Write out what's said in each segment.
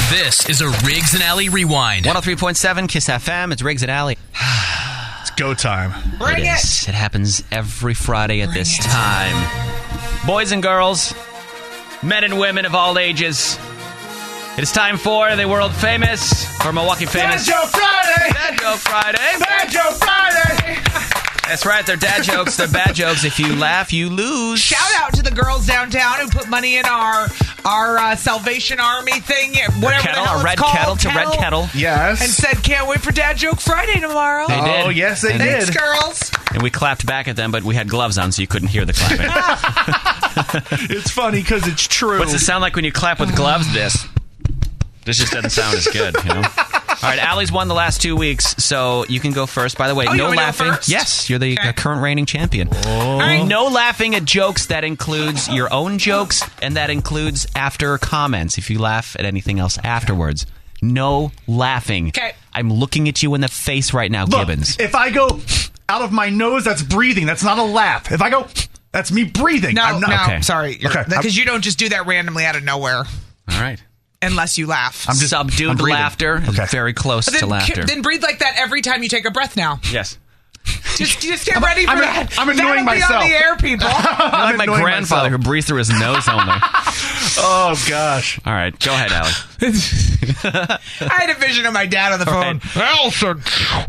This is a Riggs and Alley Rewind. 103.7 Kiss FM. It's Riggs and Alley. It's go time. Bring it. It happens every Friday at this time. Boys and girls, men and women of all ages, it is time for the world famous, or Milwaukee famous... Dad Joke Friday! Dad Joke Friday! Dad Joke Friday! That's right, they're dad jokes. They're bad jokes. If you laugh, you lose. Shout out to the girls downtown who put money in our Salvation Army thing, whatever Kettle, the hell a red it's called, kettle to red kettle. Yes. and said, "Can't wait for Dad Joke Friday tomorrow." They did. Oh, yes, they And- did. Thanks, girls. And we clapped back at them, but we had gloves on, so you couldn't hear the clapping. It's funny because it's true. What's it sound like when you clap with gloves? This just doesn't sound as good, you know? All right, Allie's won the last 2 weeks, so you can go first. By the way, Oh, you no want me to go laughing. first? Yes, you're the Okay. current reigning champion. All right. No laughing at jokes. That includes your own jokes, and that includes after comments. If you laugh at anything else afterwards, no laughing. Okay. I'm looking at you in the face right now, Look, Gibbons. if I go out of my nose, that's breathing. That's not a laugh. If I go, that's me breathing. No, I'm not, no, Okay. sorry. Okay. Because you don't just do that randomly out of nowhere All right. unless you laugh. I'm Subdued breathing. laughter is Okay. very close to laughter. Then breathe like that every time you take a breath now. Yes. Just get ready for that. I'm annoying That'll be myself. on the air, people. I like my annoying grandfather myself. who breathed through his nose only. Oh, gosh. All right, go ahead, Allie. I had a vision of my dad on the phone. Elson,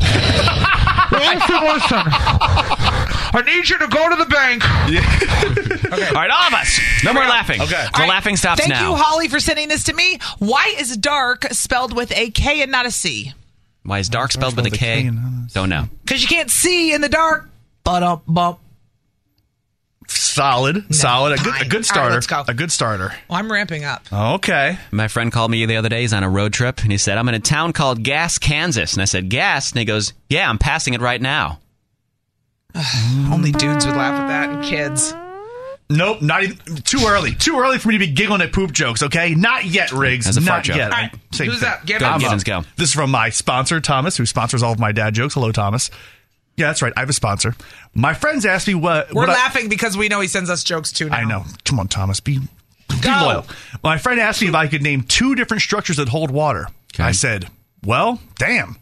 listen. I need you to go to the bank. All right, all of us. No more laughing. Okay. The laughing stops Thank now. you, Holly, for sending this to me. Why is dark spelled with a K and not a C? Why is dark spelled with a K? Don't know. Because you can't see in the dark. Bump. Solid. A good All right, starter. let's go. A good starter. Well, I'm ramping up. Okay. My friend called me the other day. He's on a road trip, and he said, I'm in a town called Gas, Kansas. And I said, Gas? And he goes, yeah, I'm passing it right now. Only dudes would laugh at that, and kids. Nope, not even. Too early. Too early for me to be giggling at poop jokes, okay? Not yet, Riggs. That's a fart Not joke. yet. All right, Same who's thing. up? Give Go, it. Gibbons, go. This is from my sponsor, Thomas, who sponsors all of my dad jokes. Hello, Thomas. Yeah, that's right. I have a sponsor. My friends asked me what... We're what laughing because we know he sends us jokes too now. I know. Come on, Thomas. Be Go. loyal. My friend asked me if I could name 2 different structures that hold water. Okay. I said, well, damn.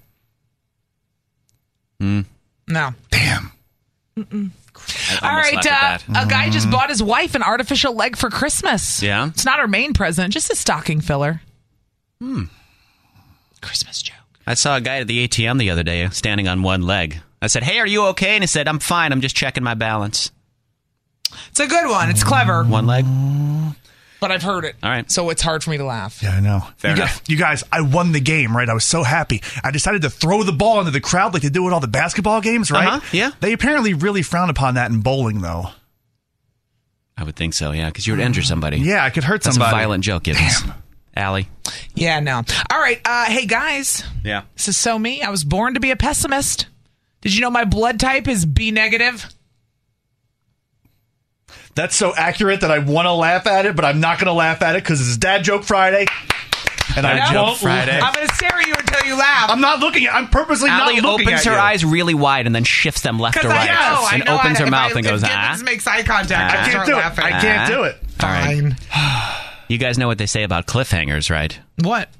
No. Damn. All right, a guy just bought his wife an artificial leg for Christmas. Yeah? It's not her main present, just a stocking filler. Christmas joke. I saw a guy at the ATM the other day standing on one leg. I said, hey, are you okay? And he said, I'm fine. I'm just checking my balance. It's a good one. It's clever, One leg? but I've heard it. All right. So it's hard for me to laugh. Yeah, I know. Fair you enough. You guys, I won the game, right? I was so happy. I decided to throw the ball into the crowd like they do at all the basketball games, right? Uh-huh, yeah. They apparently really frown upon that in bowling, though. I would think so, yeah, because you would injure somebody. Yeah, I could hurt That's somebody. a violent joke, Gibbons. Allie? Yeah, no. All right. Hey, guys. Yeah. This is so me. I was born to be a pessimist. Did you know my blood type is B negative? That's so accurate that I want to laugh at it, but I'm not going to laugh at it because it's Dad Joke Friday. And Dad I Joke won't. Friday. I'm going to stare at you until you laugh. I'm not looking at. I'm purposely Allie not looking opens at her you. eyes really wide and then shifts them left to Because right. I know. and opens her if mouth and goes, if Gibbons makes eye contact, I I'll can't start do it. laughing. I can't do it. All right. Fine. You guys know what they say about cliffhangers, right? What?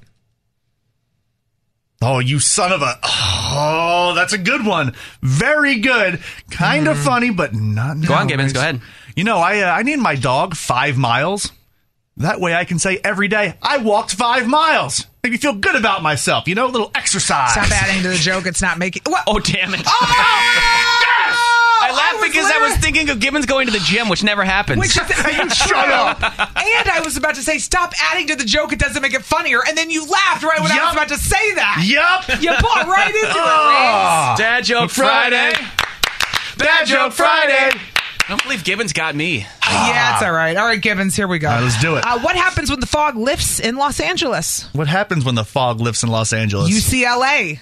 Oh, you son of a... Oh, that's a good one. Very good. Kind of funny, but not... Go on, Gibbons. Go ahead. You know, I named my dog 5 miles. That way I can say every day, I walked 5 miles. Make me feel good about myself. You know, a little exercise. Stop adding to the joke. It's not making... What? Oh, damn it. I I laughed because I was thinking of Gibbons going to the gym, which never happens. Which is, you shut up. And I was about to say, stop adding to the joke. It doesn't make it funnier. And then you laughed right when I was Yup. about to say that. Yup. You bought right into it, Riggs. Dad Joke Friday. Dad Joke Friday. I don't believe Gibbons got me. Yeah, it's all right. All right, Gibbons, here we go. All right, let's do it. What happens when the fog lifts in Los Angeles? What happens when the fog lifts in Los Angeles? UCLA.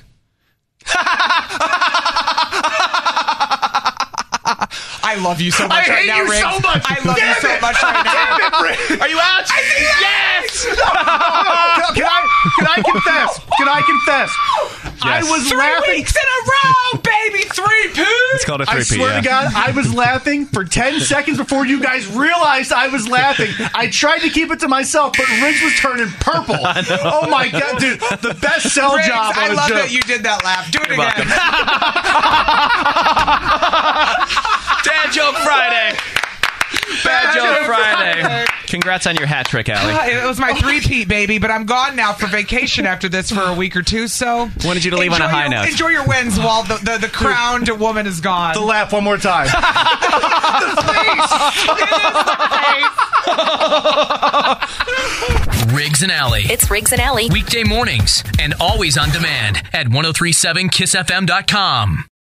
I love you so much I right hate now, you Riggs. so much. I love you so much right now. Damn it, Rick. Are you out? Yes! Can I confess? Can I confess? I was 3 laughing. weeks in a row, baby. 3 poos. called a I three-peat, swear to God, I was laughing for 10 seconds before you guys realized I was laughing. I tried to keep it to myself, but Riggs was turning purple. Oh my God, dude. The best sell Riggs, job on I a love joke. that you did that laugh. Do it again. welcome. Dad Joke Friday. Bad Joke Friday. Congrats on your hat trick, Allie. It was my three-peat, baby, but I'm gone now for vacation after this for a week or two, so... Wanted you to leave on a high note. Enjoy your wins while the crowned woman is gone. The laugh one more time. Riggs and Alley. It's Riggs and Alley. Weekday mornings and always on demand at 1037kissfm.com.